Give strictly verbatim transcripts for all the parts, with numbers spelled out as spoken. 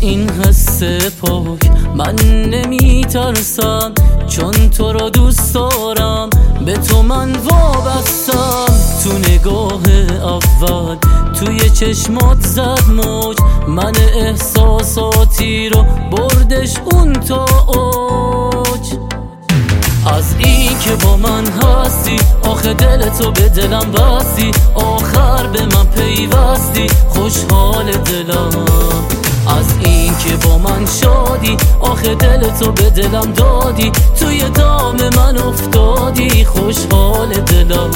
این حس پاک من نمیترسم، چون تو رو دوست دارم، به تو من وابستم. تو نگاه اول توی چشمات زد موج، من احساساتی رو بردش اون تا اوج. از این که با من هستی، آخه دلتو به دلم بستی، آخر به من پیوستی، خوشحال دلم. از این که با من شادی، آخه دلتو به دلم دادی، توی دام من افتادی، خوشحال دلم.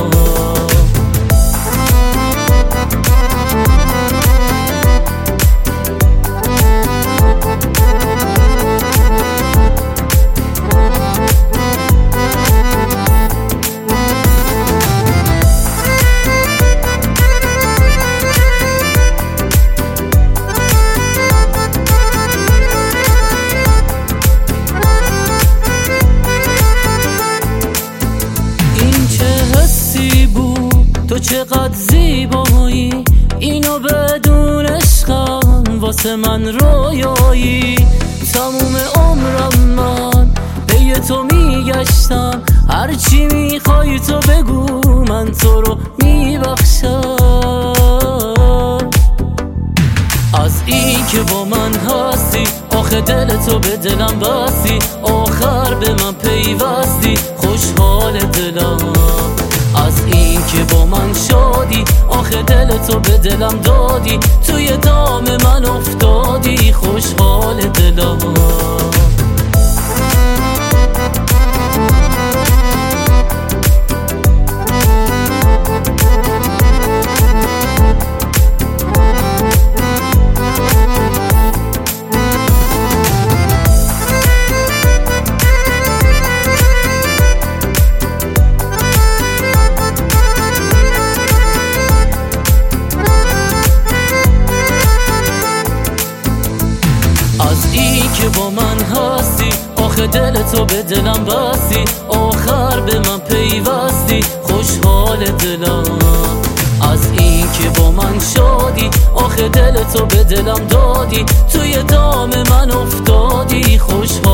تو چقدر زیبایی، اینو بدون عشقم واسه من رویایی. تموم عمرم من پی تو میگشتم، هرچی میخوای تو بگو من تو رو میبخشم. از این که با من هستی، آخه دلتو به دلم بستی، آخر به من پیوستی، خوشحال دلم. از این که با من شادی، آخه دلتو به دلم دادی، توی دام من افتادی، خوشحال دلم. از این که با من هستی، آخه دلتو به دلم بستی، آخر به من پیوستی، خوشحال دلم. از این که با من شادی، آخه دلتو به دلم دادی، توی دام من افتادی، خوشحال